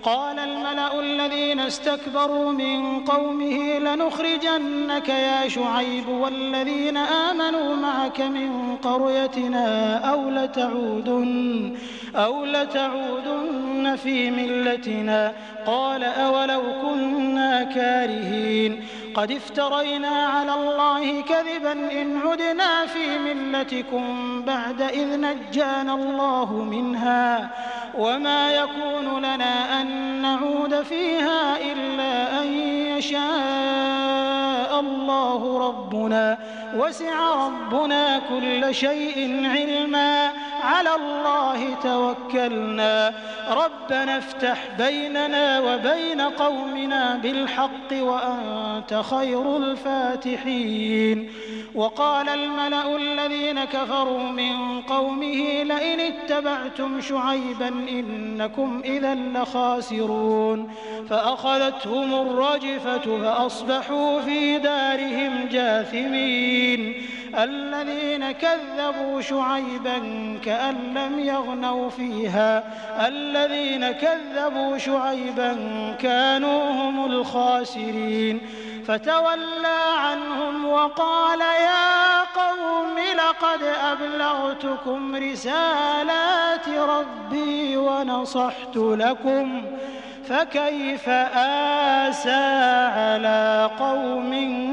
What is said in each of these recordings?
قال الملأ الذين استكبروا من قومه لنخرجنك يا شعيب والذين آمنوا معك من قريتنا أو لتعودن في ملتنا. قال أولو كنا كارهين قد افترينا على الله كذبا إن عدنا في ملتكم بعد إذ نجانا الله منها وما يكون لنا أن نعود فيها إلا أن يشاء الله ربنا وسع ربنا كل شيء علما على الله توكلنا ربنا افتح بيننا وبين قومنا بالحق وأنت خير الفاتحين. وقال الملأ الذين كفروا من قومه لئن اتبعتم شعيبا إنكم إذا لخاسرون فأخذتهم الرجفة فأصبحوا في دارهم جاثمين. الذين كذبوا شعيبا كأن لم يغنوا فيها الذين كذبوا شعيبا كانوا هم الخاسرين. فتولى عنهم وقال يا قوم لقد أبلغتكم رسالات ربي ونصحت لكم فكيف آسى على قوم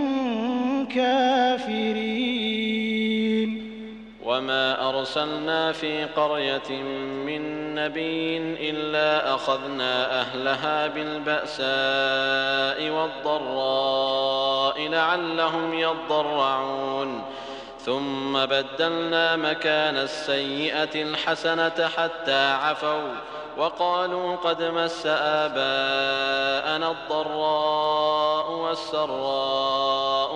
كافرين. وما أرسلنا في قرية من نبي إلا أخذنا أهلها بالبأساء والضراء لعلهم يضرعون ثم بدلنا مكان السيئة الحسنة حتى عفوا وقالوا قد مس آباءنا الضراء والسراء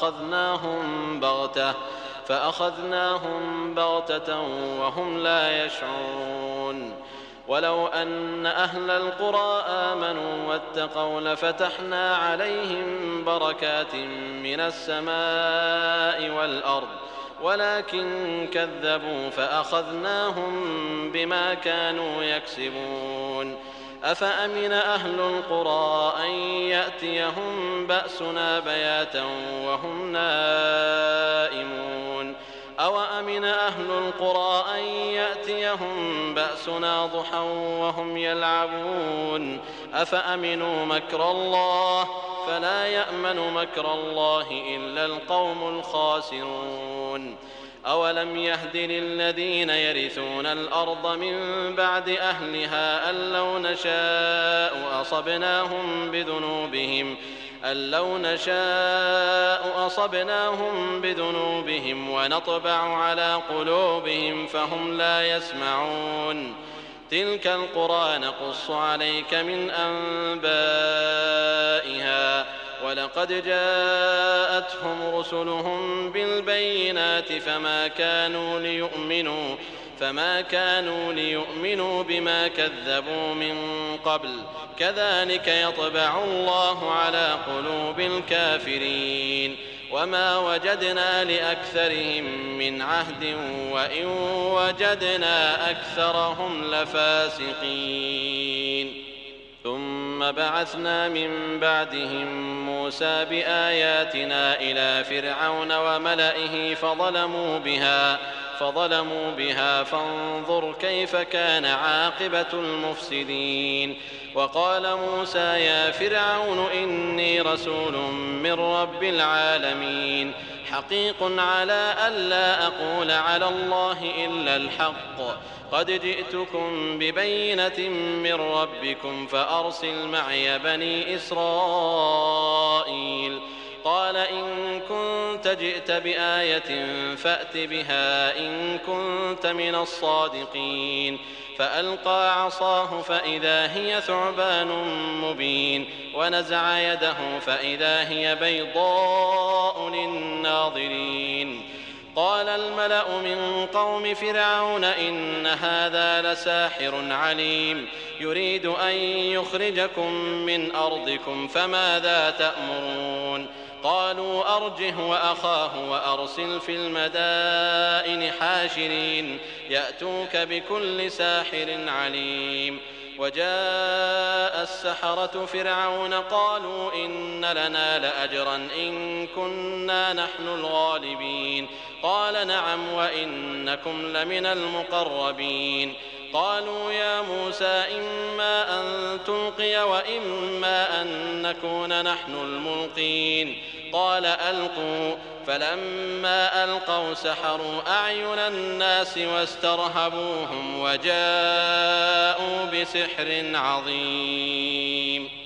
فأخذناهم بغتة وهم لا يشعرون. ولو أن أهل القرى آمنوا واتقوا لفتحنا عليهم بركات من السماء والأرض ولكن كذبوا فأخذناهم بما كانوا يكسبون. أفأمن أهل القرى أن يأتيهم بأسنا بياتا وهم نائمون أو أمن أهل القرى أن يأتيهم بأسنا ضحى وهم يلعبون أفأمنوا مكر الله فلا يأمن مكر الله إلا القوم الخاسرون. أولم يهد للذين يرثون الأرض من بعد أهلها أن لو نشاء أصبناهم بذنوبهم ونطبع على قلوبهم فهم لا يسمعون. تلك القرى نقص عليك من أنبائها ولقد جاءتهم رسلهم بالبينات فما كانوا ليؤمنوا بما كذبوا من قبل كذلك يطبع الله على قلوب الكافرين. وما وجدنا لأكثرهم من عهد وإن وجدنا أكثرهم لفاسقين. ثم بعثنا من بعدهم موسى بآياتنا إلى فرعون وملئه فظلموا بها فانظر كيف كان عاقبة المفسدين. وقال موسى يا فرعون إني رسول من رب العالمين حقيق على ألا أقول على الله إلا الحق قد جئتكم ببينة من ربكم فأرسل معي بني إسرائيل. قال إن كنت جئت بآية فأت بها إن كنت من الصادقين. فألقى عصاه فإذا هي ثعبان مبين ونزع يده فإذا هي بيضاء للناظرين. قال الملأ من قوم فرعون إن هذا لساحر عليم يريد أن يخرجكم من أرضكم فماذا تأمرون. قالوا أرجه وأخاه وأرسل في المدائن حاشرين يأتوك بكل ساحر عليم. وجاء السحرة فرعون قالوا إن لنا لأجرا إن كنا نحن الغالبين قال نعم وإنكم لمن المقربين قالوا يا موسى إما أن تلقي وإما أن نكون نحن الملقين قال ألقوا فلما ألقوا سحروا أعين الناس واسترهبوهم وجاءوا بسحر عظيم